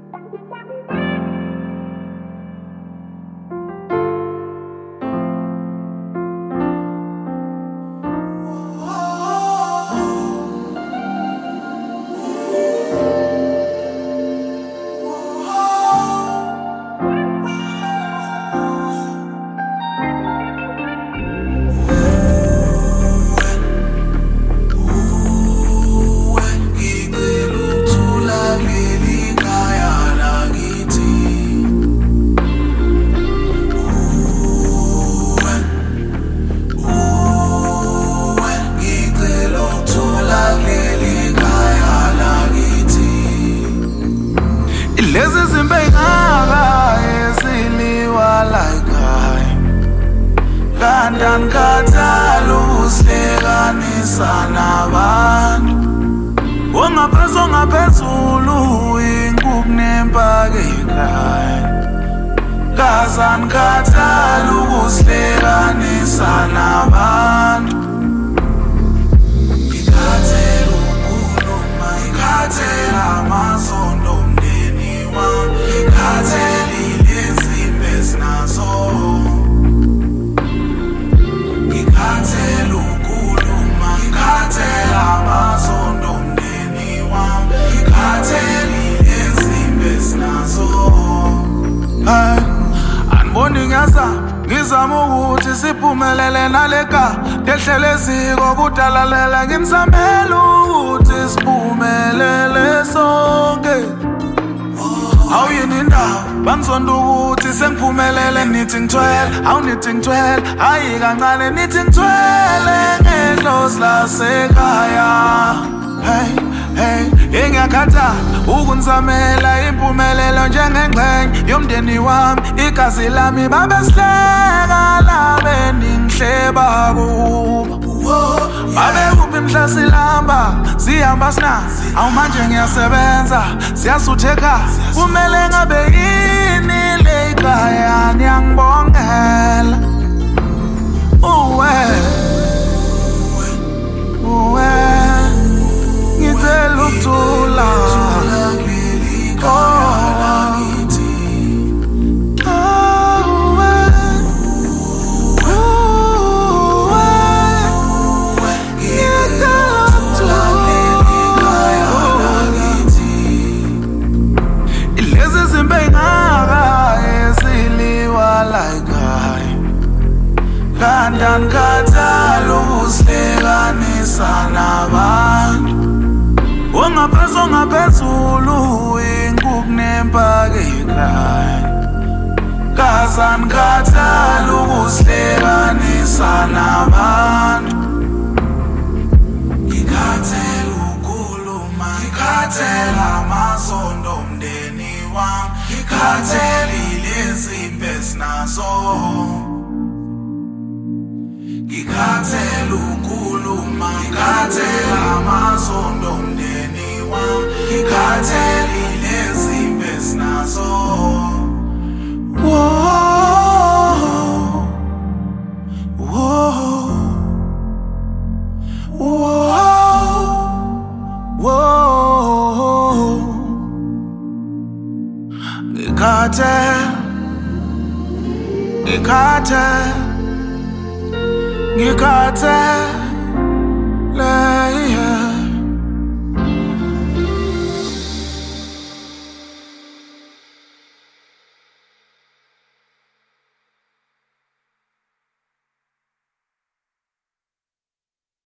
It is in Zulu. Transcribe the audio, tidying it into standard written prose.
Lezi zimbengaka eziliwa like kandan khathala usihlekanisa nabantu ongaphezulu inkukhu nempake ekhaya kazan khathala usihlekanisa nabantu ngikhathela ukukhuluma ngikhathela amasondo ngikhathelile izimbe esinazo ngikhathela ukukhuluma ngikhathela amasondo omndeni wami ngikhathelile izimbe esinazo aniboni ngizama ukuthi siphumelele naleka ndehlele eziko kudalalela ngimzamela ukuthi siphumelele sonke awuyini indaba bangizonda ukuthi sengiphumelele nithi ngithwele awunithi ngithwele hayi kancane nithi ngithwele ngendlozi lasekhaya hey ngiyakhathala ukunizamela impumelelo njengengxenye yomndeni wami igazi lami babesihleka labe ningihleba kuba babe kuphi mhla silamba sihamba sinazi awumanje ngiyasebenza siyasutha ekhaya kumele ngabe yini le ekhaya niyangibongela ngicela ukuthula kandan khathala usihlekanisa nabantu ongaphezulu inkukhu nempake ekhaya kazan khathala usihlekanisa nabantu ngikhathela ukukhuluma ngikhathela amasondo omndeni wami ngikhathelile izimbe esinazo ngikhathela ukukhuluma ngikhathela amasondo omndeni wami ngikhathelile izimbe esinazo ngikhathele